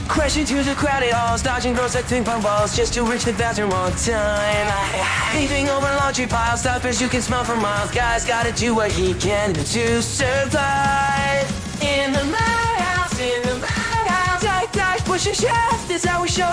Crash into the crowded halls, dodging girls like ping pong balls just to reach the bathroom on time. Leaving over laundry piles, stuffers you can smell for miles. Guy's gotta do what he can to survive. In the madhouse, dive, push and shove. This how we show